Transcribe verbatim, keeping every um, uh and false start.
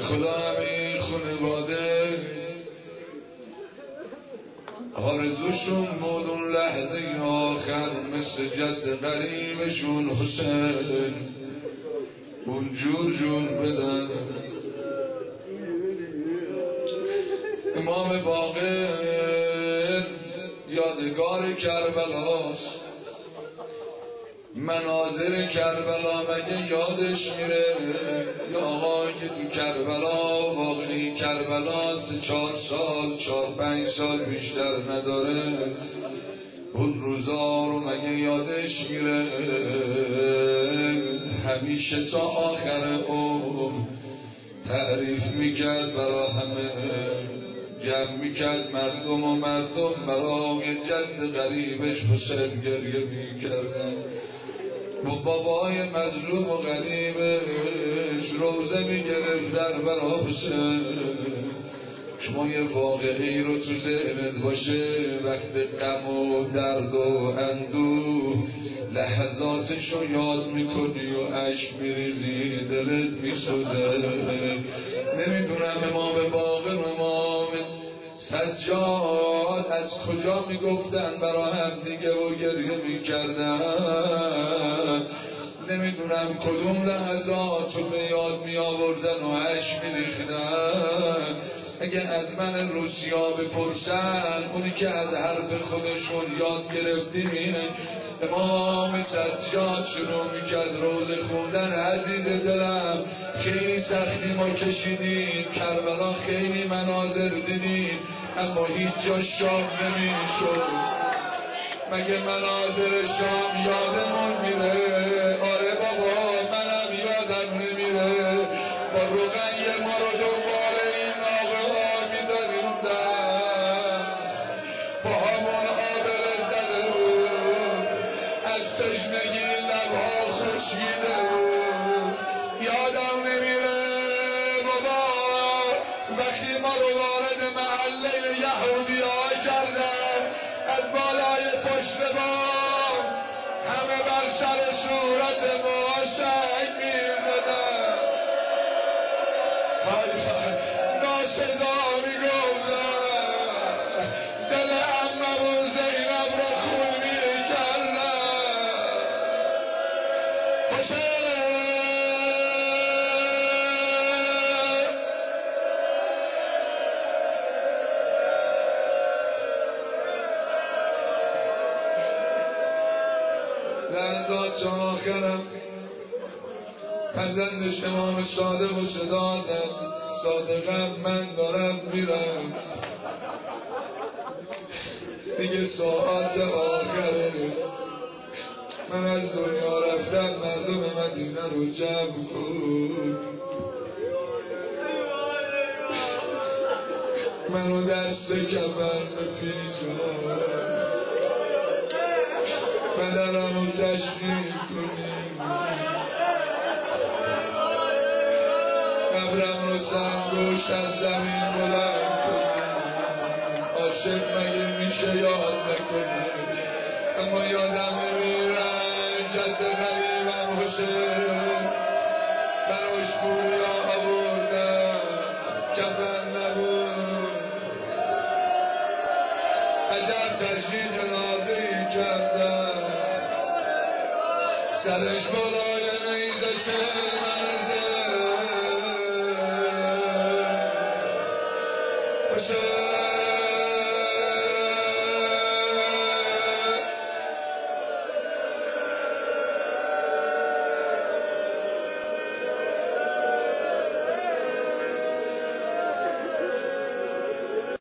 خدا همین خانواده آرزوشون بود اون لحظه آخر مثل جسد قریبشون حسین اون جور جور بدن. امام باقر یادگار کربلاست، مناظر کربلا مگه یادش میره؟ یا آقا که تو کربلا واقعی کربلا سه چهار سال چهار پنج سال بیشتر نداره، اون روزا رو مگه یادش میره؟ همیشه تا آخر عمر تعریف میکرد برا همه، جمع میکرد مردم و مردم برای جد غریبش حسین گریه میکردن. با بابای مظلوم و غریبش روزه میگرفتن برا حسین. شما یه واقعی رو تو ذهنت باشه، وقت غم و درد و اندوه لحظاتش رو یاد میکنی و عشق میریزی، دلت میسوزه. نمیدونم امام باقر و امام سجاد از کجا میگفتن برا هم دیگه و گریه میکردن، نمیدونم کدوم لحظات رو به یاد میآوردن و عشق میریختن. اگه از من روسیا بپرسن، اونی که از حرف خودشون یاد گرفتیم اینه. امام سجاد شروع میکرد روز خوندن: عزیز دلم خیلی سختی ما کشیدیم، کربلا خیلی مناظر دیدیم، اما هیچ جا شام نمیشد. مگه مناظر شام یادمون میره؟ آره بابا منم یادم نمیره. با روغن ما رو دنبال این ناقه ها میداریدن، با همون آبل زده بود، از تشنگی لبها خشکیده بود. یادم نمیره بابا وقتی ما رو وارد محله یهودی ها کردن، از بالای پشت بام همه بر سر صورت ما سنگ میزدن، ناصدا میگفتن، دل عمه و زینب رو خون میکردن. حسین لحظات آخرم فرزندش امام صادق و صدا زد: صادقم من دارم میرم، دیگه ساعت آخره، من از دنیا رفتم، مردم مدینه رو جمع کن، منو در سکفن بپیچان، بدنم رو تشریح کنیم، قبرم رو سنگوشت از زمین بلند کنیم. عاشق مگه میشه یاد نکنه؟ اما یادم نمیرن جد غریبم حسین، براش پولیا آوردم، کفن نبود، عجب تشریح جنازه‌ای کردم، سرش بالای نیزه